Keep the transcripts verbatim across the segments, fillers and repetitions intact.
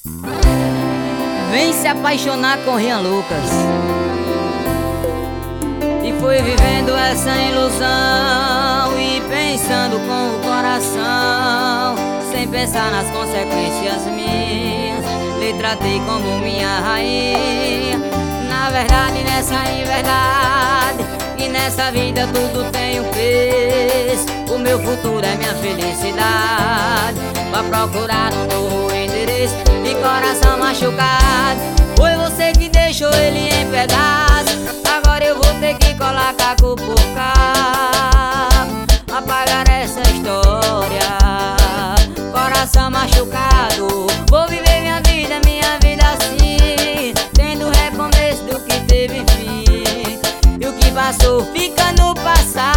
Vem se apaixonar com Rian Lucas. E foi vivendo essa ilusão e pensando com o coração, sem pensar nas consequências minhas. Lhe tratei como minha rainha. Na verdade, nessa inverdade, e nessa vida tudo tem um preço. O meu futuro é minha felicidade. Vá procurar um novo endereço. E coração machucado, foi você que deixou ele em pedaços. Agora eu vou ter que colar caco por cá, apagar essa história. Coração machucado, vou viver minha vida, minha vida assim, tendo recomeço do que teve fim. E o que passou fica no passado.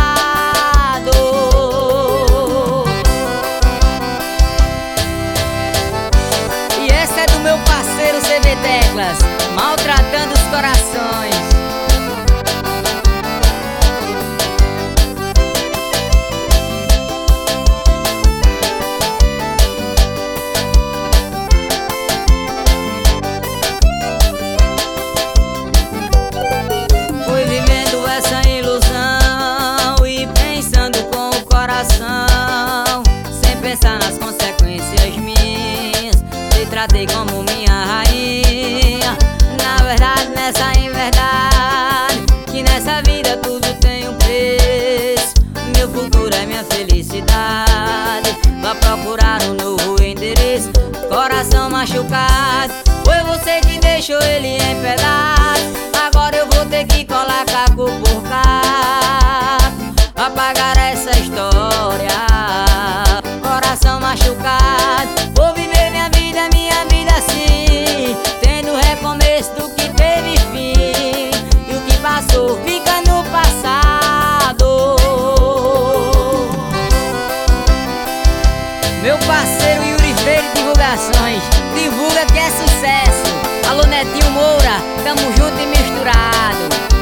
E essa é do meu parceiro C V Teclas, maltratando os corações. Sem pensar nas consequências minhas, te tratei como minha rainha. Na verdade, nessa inverdade, que nessa vida tudo tem um preço. Meu futuro é minha felicidade. Vá procurar um novo endereço. Coração machucado, foi você que deixou ele em pedaços. Agora eu vou ter que colar caco por cá, apagar essa história. Coração machucado, vou viver minha vida, minha vida assim, tendo recomeço do que teve fim. E o que passou fica no passado. Meu parceiro Yuri Freire Divulgações, divulga que é sucesso. Alô Netinho Moura, tamo junto e misturado.